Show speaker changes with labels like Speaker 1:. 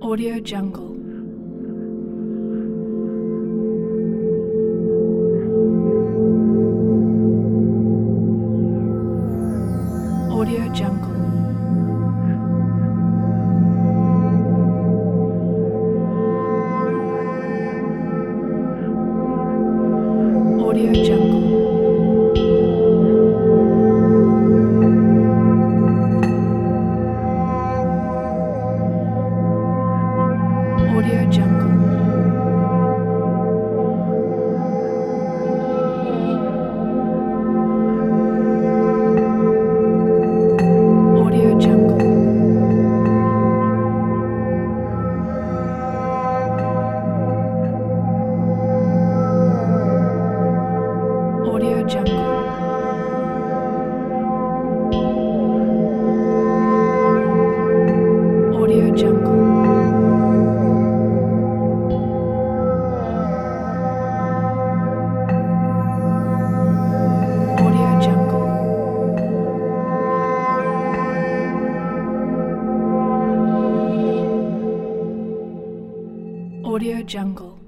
Speaker 1: Audio Jungle. Audio Jungle. Audio Jungle. Audio Jungle. Audio Jungle. Audio Jungle. Audio Jungle. Audio Jungle. Audio Jungle.